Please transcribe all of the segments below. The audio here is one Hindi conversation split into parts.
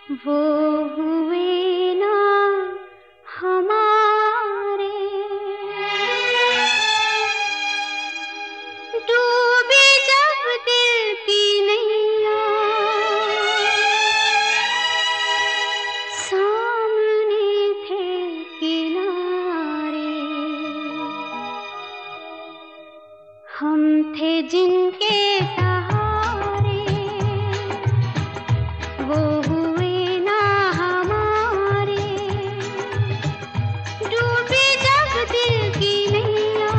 वो हुए ना हमारे, डूबी जब दिल की नैया, सामने थे किनारे। हम थे जिनके सहारे, वो हुए ना हमारे, डूबी जब दिल की नैया,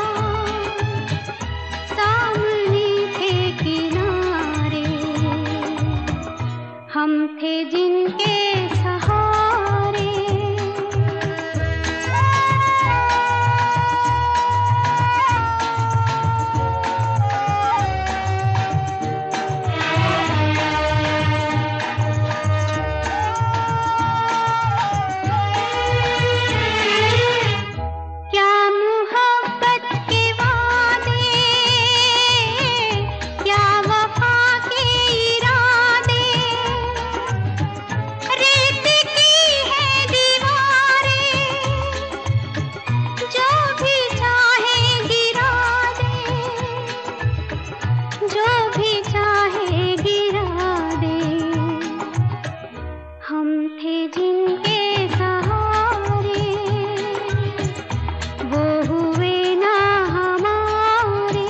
सामने थे किनारे। हम थे जिनके सहारे। हम थे जिनके सहारे, वो हुए ना हमारे।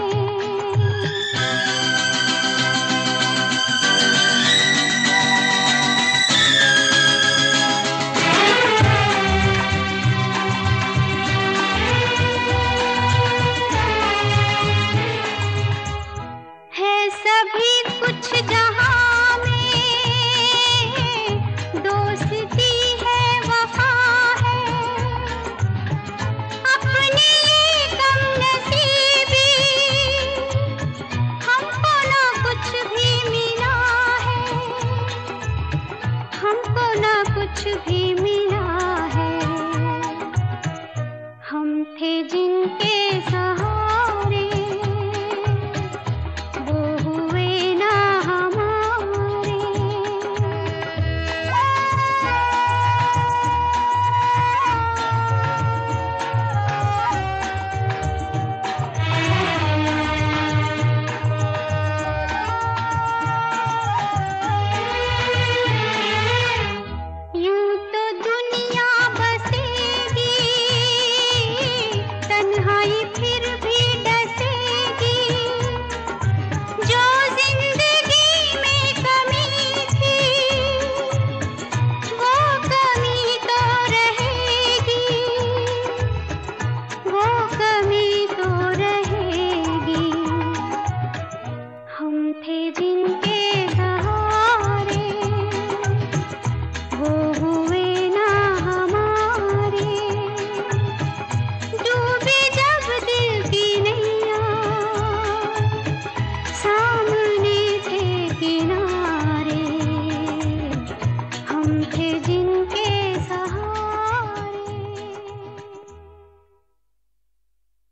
है सभी कुछ जहां कुछ भी